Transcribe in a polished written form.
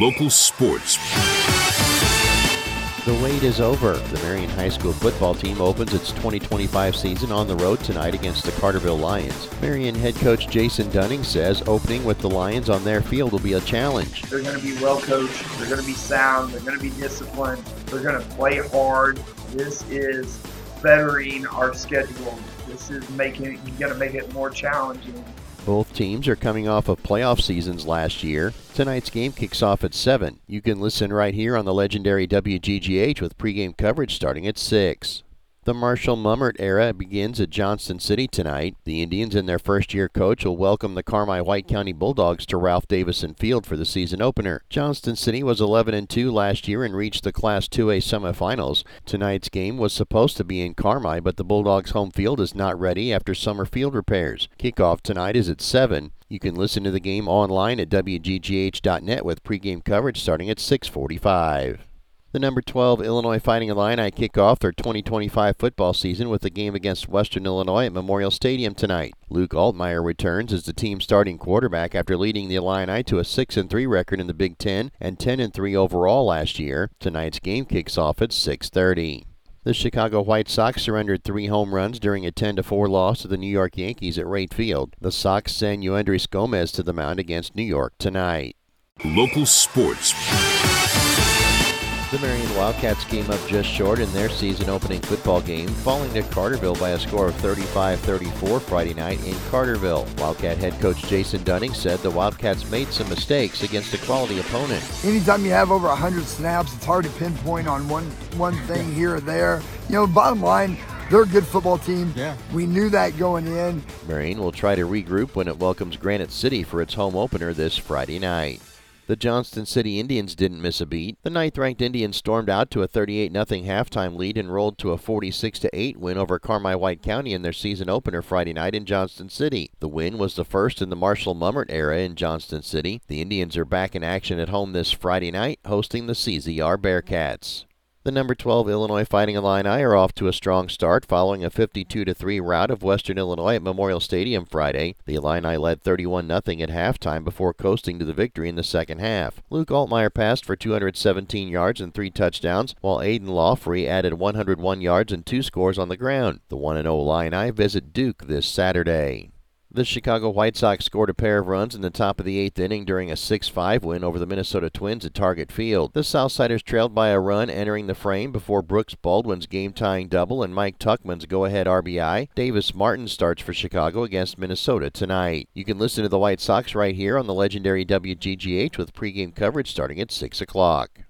Local sports. The wait is over. The Marion High School football team opens its 2025 season on the road tonight against the Carterville Lions. Marion head coach Jason Dunning says opening with the Lions on their field will be a challenge. They're going to be well coached, they're going to be sound, they're going to be disciplined, they're going to play hard. This is bettering our schedule. This is going to make it more challenging. Both teams are coming off of playoff seasons last year. Tonight's game kicks off at 7. You can listen right here on the legendary WGGH with pregame coverage starting at 6. The Marshall Mummert era begins at Johnston City tonight. The Indians and their first-year coach will welcome the Carmi-White County Bulldogs to Ralph Davison Field for the season opener. Johnston City was 11-2 last year and reached the Class 2A semifinals. Tonight's game was supposed to be in Carmi, but the Bulldogs' home field is not ready after summer field repairs. Kickoff tonight is at 7. You can listen to the game online at WGGH.net with pregame coverage starting at 6:45. The number 12 Illinois Fighting Illini kick off their 2025 football season with a game against Western Illinois at Memorial Stadium tonight. Luke Altmaier returns as the team's starting quarterback after leading the Illini to a 6-3 record in the Big Ten and 10-3 overall last year. Tonight's game kicks off at 6:30. The Chicago White Sox surrendered 3 home runs during a 10-4 loss to the New York Yankees at Wright Field. The Sox send Yoendrys Gomez to the mound against New York tonight. Local sports. The Marion Wildcats came up just short in their season-opening football game, falling to Carterville by a score of 35-34 Friday night in Carterville. Wildcat head coach Jason Dunning said the Wildcats made some mistakes against a quality opponent. Anytime you have over 100 snaps, it's hard to pinpoint on one thing here or there. You know, bottom line, they're a good football team. Yeah. We knew that going in. Marion will try to regroup when it welcomes Granite City for its home opener this Friday night. The Johnston City Indians didn't miss a beat. The 9th-ranked Indians stormed out to a 38-0 halftime lead and rolled to a 46-8 win over Carmi-White County in their season opener Friday night in Johnston City. The win was the first in the Marshall Mummert era in Johnston City. The Indians are back in action at home this Friday night, hosting the CZR Bearcats. The number 12 Illinois Fighting Illini are off to a strong start following a 52-3 rout of Western Illinois at Memorial Stadium Friday. The Illini led 31-0 at halftime before coasting to the victory in the second half. Luke Altmaier passed for 217 yards and 3 touchdowns, while Aiden Lawfrey added 101 yards and 2 scores on the ground. The 1-0 Illini visit Duke this Saturday. The Chicago White Sox scored a pair of runs in the top of the 8th inning during a 6-5 win over the Minnesota Twins at Target Field. The Southsiders trailed by a run entering the frame before Brooks Baldwin's game-tying double and Mike Tuckman's go-ahead RBI. Davis Martin starts for Chicago against Minnesota tonight. You can listen to the White Sox right here on the legendary WGGH with pregame coverage starting at 6 o'clock.